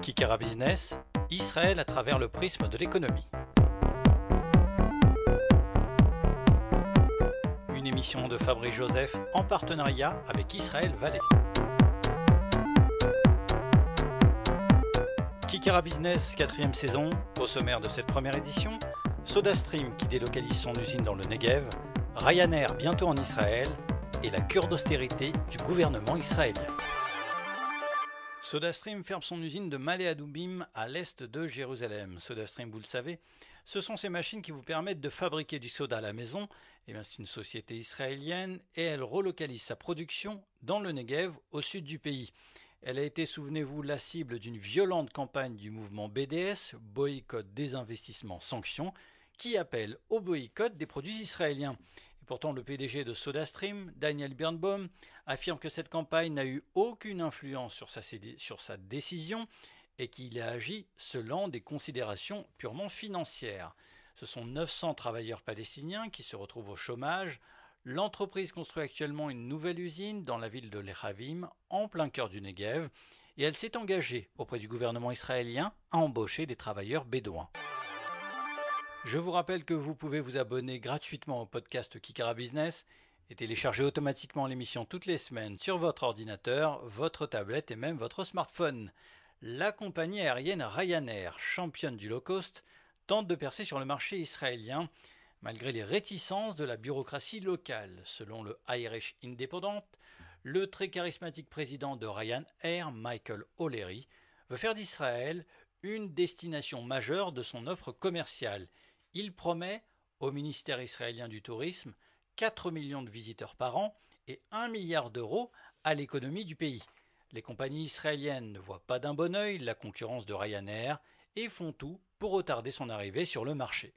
Kikara Business, Israël à travers le prisme de l'économie. Une émission de Fabrice Joseph en partenariat avec Israël Valley. Kikara Business, 4e saison. Au sommaire de cette première édition, SodaStream qui délocalise son usine dans le Negev, Ryanair bientôt en Israël et la cure d'austérité du gouvernement israélien. SodaStream ferme son usine de Ma'ale Adoumim à l'est de Jérusalem. SodaStream, vous le savez, ce sont ces machines qui vous permettent de fabriquer du soda à la maison. C'est une société israélienne et elle relocalise sa production dans le Negev, au sud du pays. Elle a été, souvenez-vous, la cible d'une violente campagne du mouvement BDS, boycott, désinvestissement, sanctions, qui appelle au boycott des produits israéliens. Et pourtant, le PDG de SodaStream, Daniel Birnbaum, affirme que cette campagne n'a eu aucune influence sur sa décision et qu'il a agi selon des considérations purement financières. Ce sont 900 travailleurs palestiniens qui se retrouvent au chômage. L'entreprise construit actuellement une nouvelle usine dans la ville de Lechavim, en plein cœur du Negev, et elle s'est engagée auprès du gouvernement israélien à embaucher des travailleurs bédouins. Je vous rappelle que vous pouvez vous abonner gratuitement au podcast Kikara Business et télécharger automatiquement l'émission toutes les semaines sur votre ordinateur, votre tablette et même votre smartphone. La compagnie aérienne Ryanair, championne du low-cost, tente de percer sur le marché israélien malgré les réticences de la bureaucratie locale. Selon le Irish Independent, le très charismatique président de Ryanair, Michael O'Leary, veut faire d'Israël une destination majeure de son offre commerciale. Il promet au ministère israélien du Tourisme 4 millions de visiteurs par an et 1 milliard d'euros à l'économie du pays. Les compagnies israéliennes ne voient pas d'un bon œil la concurrence de Ryanair et font tout pour retarder son arrivée sur le marché.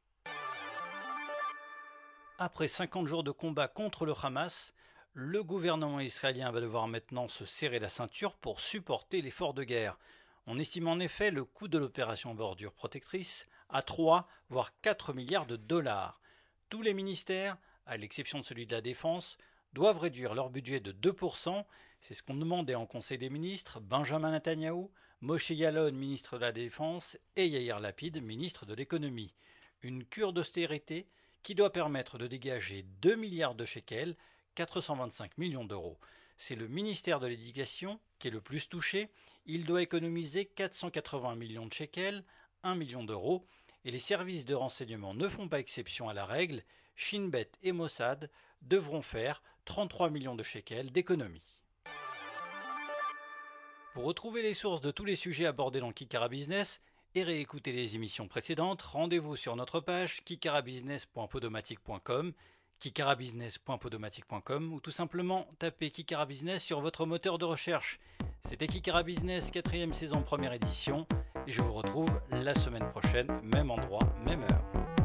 Après 50 jours de combat contre le Hamas, le gouvernement israélien va devoir maintenant se serrer la ceinture pour supporter l'effort de guerre. On estime en effet le coût de l'opération bordure protectrice à 3 voire 4 milliards de dollars. Tous les ministères, à l'exception de celui de la Défense, doivent réduire leur budget de 2%. C'est ce qu'ont demandé en Conseil des ministres Benjamin Netanyahou, Moshe Yaalon, ministre de la Défense, et Yair Lapid, ministre de l'Économie. Une cure d'austérité qui doit permettre de dégager 2 milliards de shekels, 425 millions d'euros. C'est le ministère de l'Éducation qui est le plus touché. Il doit économiser 480 millions de shekels, 1 million d'euros, et les services de renseignement ne font pas exception à la règle. Shin Bet et Mossad devront faire 33 millions de shekels d'économie. Pour retrouver les sources de tous les sujets abordés dans Kikara Business et réécouter les émissions précédentes, rendez-vous sur notre page kikarabusiness.podomatic.com, kikarabusiness.podomatic.com ou tout simplement tapez Kikara Business sur votre moteur de recherche. C'était Kikara Business, 4e saison, première édition, et je vous retrouve la semaine prochaine, même endroit, même heure.